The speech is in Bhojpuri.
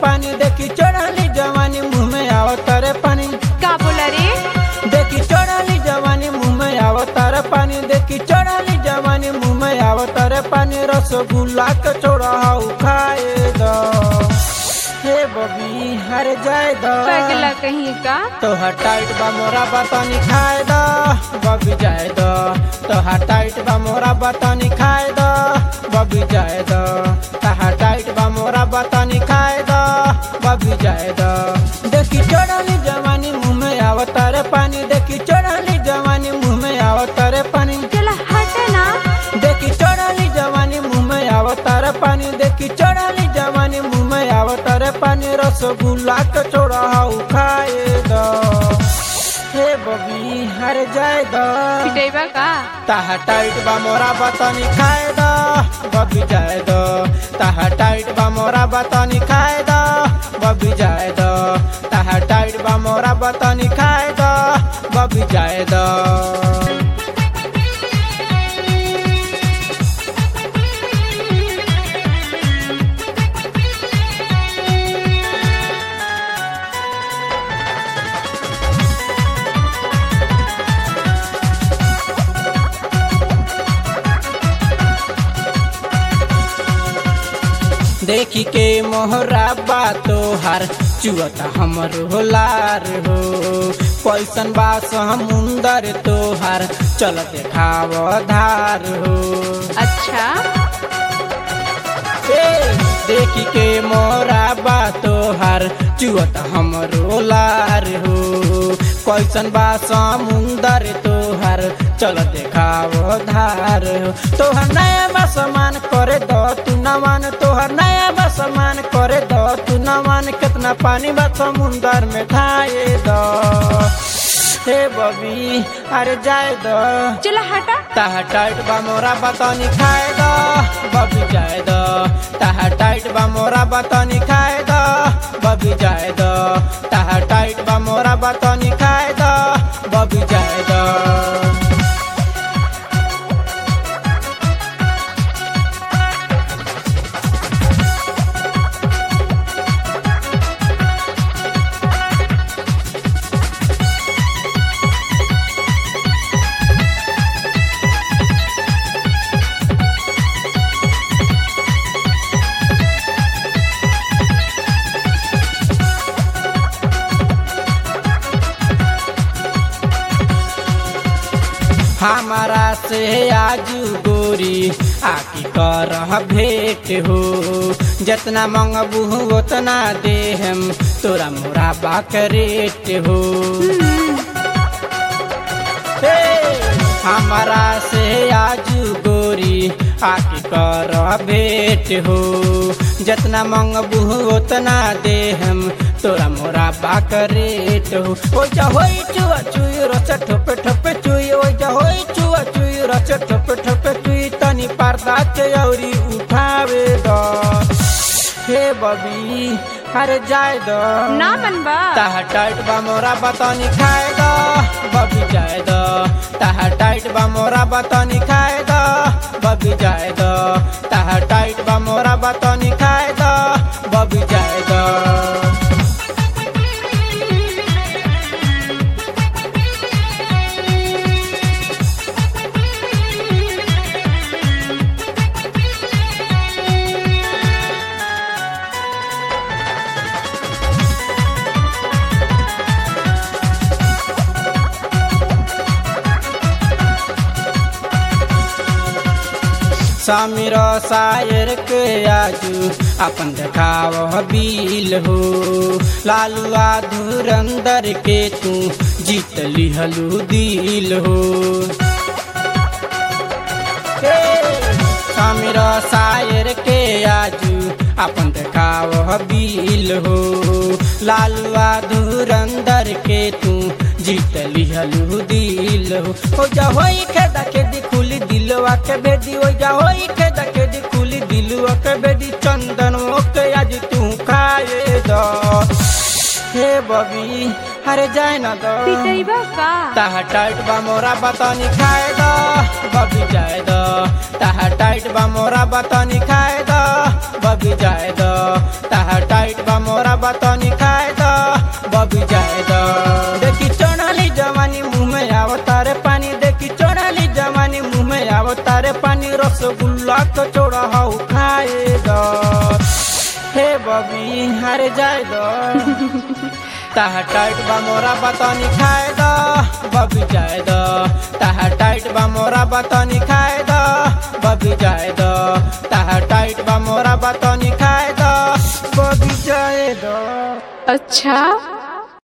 पानी देखी चढ़ली जवानी मुँह में आवता रे पानी। का बोला रे? देखी चढ़ली जवानी मुँह में आवता रे पानी, देखी चढ़ली जवानी मुँह में आवता रे पानी। रसगुल्ला के छोड़ा हाउ खाए दो हे बबी हर जाए दो। पगला कहीं का तो टाइट बा मोरा बतानी खाए दो बबी जाए दो। तो टाइट बा मोरा बतानी खाए दो बबी जाए दो। टाइट बा मोरा बतानी खाए दो बबी जाए दो। देखी चढ़ली जवानी मुँह में आवता रे पानी, देखी चढ़ली जवानी मुँह में आवता रे पानी। चला हट ना। देखी चढ़ली जवानी मुँह में आवता रे पानी, देखी चढ़ली जवानी मुँह में आवता रे पानी। रसगुल्ला के छोड़ा हाउ खाए दो हे बबी हर जाए दो। पिटेबा का टाइट बा मोरा बतानी खाए दो बबी जाए दो। टाइट बा मोरा बतानी खाए दो बबी जाए दो। टाइट बा मोरा बतानी खाए दो बबी जाए दो। देखी के मोहरा बा तोहार चुअता हमर होलार हो। कैसन बा समुंदर तोहार चल देखाव धार हो। अच्छा देखी के मोरा बा तोहार चुअता हमर होलार हो। कैसन बा समुंदर तोहार चल देखाव धार हो। तोहर नया बा समान करे दो तू न मान, तोहर नया बा समान करे दो तू न मान। कितना पानी बा समुंदर में खाए दो हे बबी अरे जाए दो। चला हटा। टाइट बा मोरा बतानी खाए दो बबी जाए दो। टाइट बा मोरा बतानी खाए दो बबी जाए दो। टाइट बा मोरा बतानी खाए दो बबी जाए दो। हमारा से आजू गोरी आकी कर भेंट हो। जितना मंगबू उतना दे हम तोरा मोरा बाकरेट हो। हमारा से आजू गोरी आकी कर भेंट हो। जितना मंगबू उतना दे हम तोरा मोरा बाकरेट हो। ओ जा होई चुआ चुई रच ठोपे ठोपे चुई, ओ जा होई चुआ चुई रच ठोपे ठोपे चुई। तनी पर्दा चौरी उठावे दो हे बबी हर जाए दो ना मनबा। टाइट बा मोरा बतानी खाए दो बबी जाए दो। टाइट बा मोरा बतानी खाए दो बबी जाए दो। टाइट बा मोरा बतानी खाए दो बबी जाए दो। समीर शायर के आजू अपन देखाव बिल हो। लालुआ धुरंदर के तू जीत लिहलू दिल हो। समीर शायर के आजू अपन देखाव बिल हो। लालुआ धुरंदर के तू जीत लिहलू दिल हो। ओ जा होई खेदा खेदी खुली दिलवा के बेदी, ओ जा होई खेदा खेदी खुली दिलवा के बेदी। चंदन के आज तू खाए दो हे बबी हरे जाए ना दो। पिटैबा का टाइट बा मोरा बतानी खाए दो बबी जाए दो। टाइट बा मोरा बतानी खाए दो द बबी जाए द ताहा टाइट बा मोरा बतनी खाए द बबी जाए द देखी चढ़ली जवानी मुँह में आवतारे पानी देखी चढ़ली जवानी मुँह में आवतारे पानी रसगुल्ला तो चोड़ा हाउ खाए द हे बबी हारे जाए द ताहा टाइट बा मोरा बतनी खाए द बबी जाए द ताहा टाइट बा मोरा बतनी खाए द बबी जाए द ताहा टाइट बा मोरा बतनी खाए द बबी जाए द अच्छा।